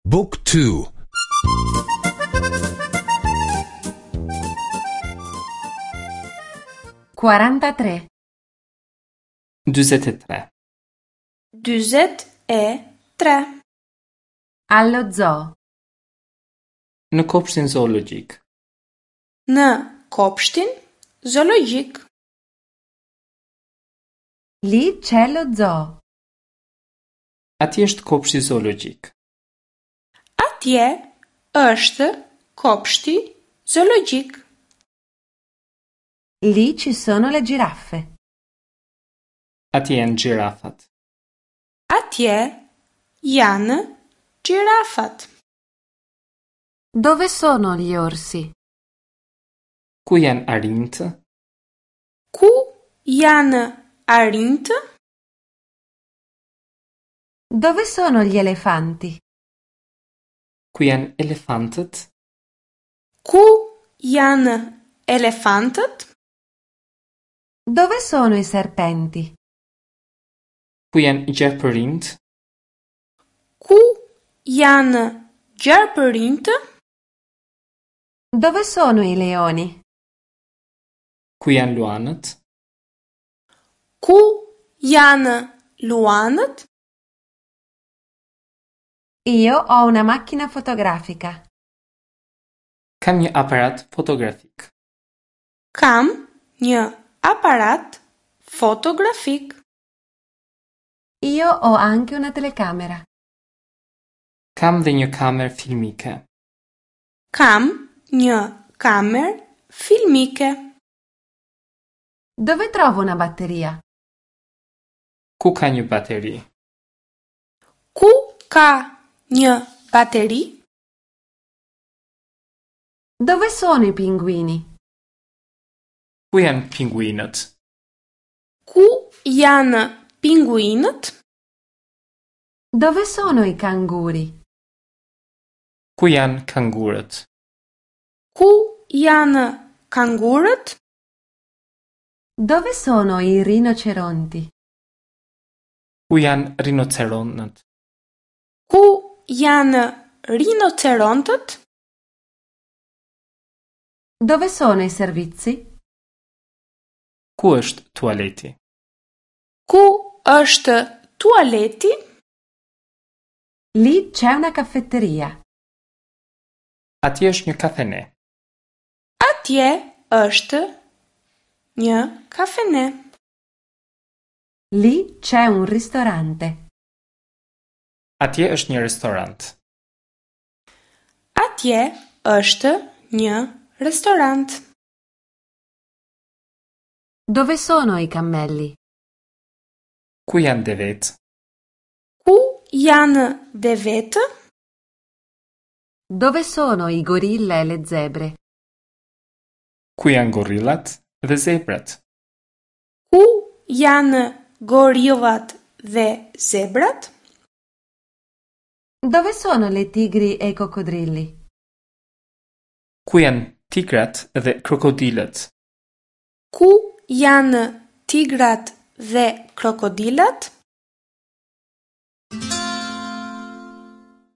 Book 2. 43. 43. 43. Allo zoo. Në kopshtin zoologjik. Në kopshtin zoologjik. Lì c'è lo zoo. Atje është kopshti zoologjik. Atje është kopshti zoologjik. Lì ci sono le giraffe. Atje janë gjirafat. Atje janë gjirafat. Dove sono gli orsi? Ku janë arinjtë? Ku janë arinjtë? Dove sono gli elefanti? Ku janë elefantët? Ku janë elefantët? Dove sono i serpenti? Ku janë gjarpërinjtë? Ku janë gjarpërinjtë? Dove sono i leoni? Ku janë luanët? Ku janë luanët? Io ho una macchina fotografica. Kam një aparat fotografik. Kam një aparat fotografik. Io ho anche una telecamera. Kam dhe një kamerë filmike. Kam një kamerë filmike. Dove trovo una batteria? Ku ka një bateri? Ku ka një bateri? Dove sono i pinguini? Ku janë pinguinët? Ku janë pinguinët? Dove sono i canguri? Ku janë kangurët? Ku janë kangurët? Dove sono i rinoceronti? Ku janë rinoceronët? Ku janë rinocerontët? Dove sono i servizi? Ku është tualeti? Ku është tualeti? Lì c'è una caffetteria. Atje është një kafene. Atje është një kafene. Lì c'è un ristorante. Atje është një restorant. Atje është një restorant. Dove sono i cammelli? Ku janë devet? Ku janë devetë? Dove sono i gorilla e le zebre? Ku janë gorillat dhe zebrat? Ku janë gorillat dhe zebrat? Dove sono le tigri e i coccodrilli? Ku janë tigrat dhe krokodilët? Ku janë tigrat dhe krokodillat?